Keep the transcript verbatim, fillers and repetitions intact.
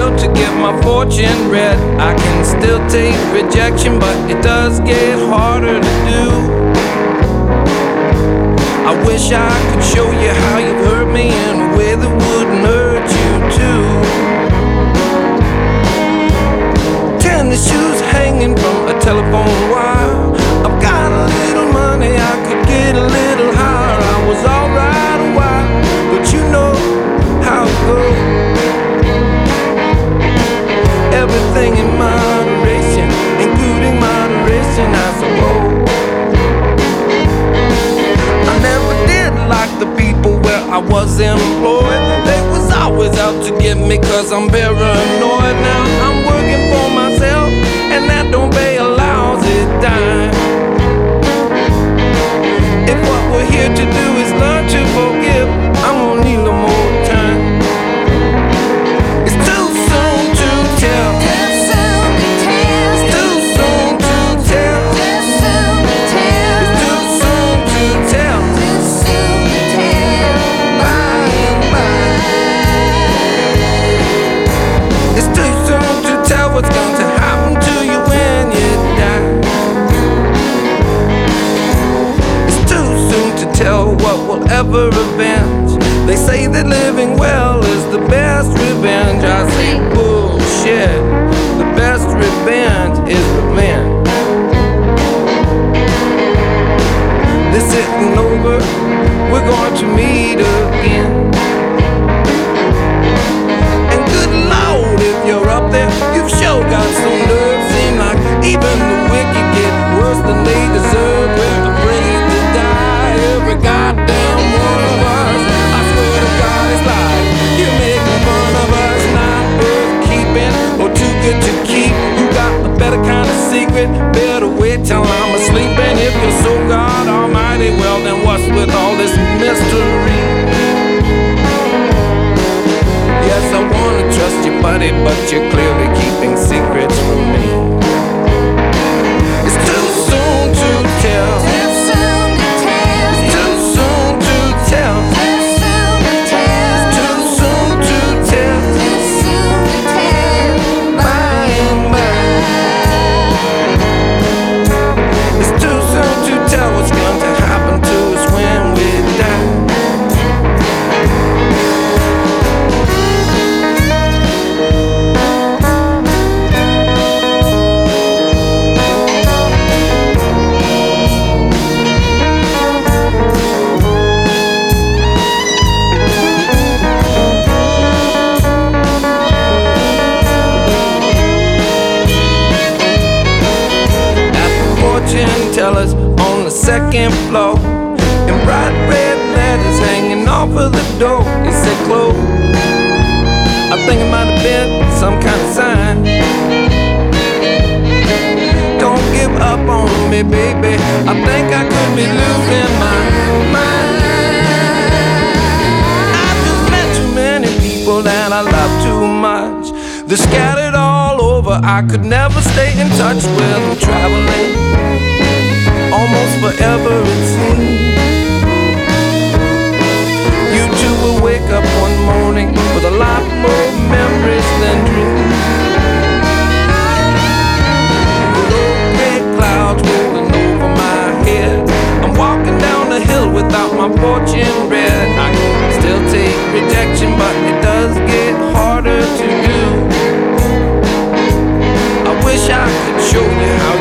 still to get my fortune read. I can still take rejection, but it does get harder to do. I wish I could show you how you've hurt me in a way that wouldn't hurt you too. Tennis shoes hanging from a telephone wire. I've got a little money, I could get a little higher. I was alright a while, but you know how it goes. Everything in moderation, including moderation, I suppose. I never did like the people where I was employed. They was always out to get me cause I'm paranoid. Now I'm working for myself and that don't pay a lousy dime. If what we're here to do is learn to forgive, I'm gonna need a little more time. It's too soon to tell. Too soon to tell. It's too soon to tell. Too soon to tell. It's too soon to tell. Too soon to tell. By and by. It's too soon to tell what's going to happen to you when you die. It's too soon to tell what will ever avenge. They say that living well is the best revenge. I say bullshit. The best revenge is revenge. This isn't over. We're going to meet again. And good Lord, if you're up there, you've sure got some nerve. Seem like even the wicked get worse than they deserve. We're afraid to die, every goddamn one of us. I swear to God, it's like you're making fun of us. Not worth keeping or too good to keep. You got a better kind of secret. Better wait till I'm asleep. And if you're so God Almighty, well then what's with all this mystery? Yes, I wanna trust you, buddy, but you're clearly keeping secrets from me. It's too soon to tell. Too soon to tell. It's too soon to tell. Too soon to tell. It's too soon to tell. Too soon to tell. By and by. It's too soon to tell what's going to happen to us when we die. Fortune tellers on the second floor, in bright red letters hanging off of the door. It said close. I think it might have been some kind of sign. Don't give up on me, baby. I think I could be losing my mind. I've just met too many people that I love too much. They're scattered all over. I could never stay in touch with them. Traveling almost forever it seems. You two will wake up one morning with a lot more memories than dreams. With old gray clouds rolling over my head, I'm walking down the hill without my fortune read. I can still take rejection, but it does get harder to do. I wish I could show you how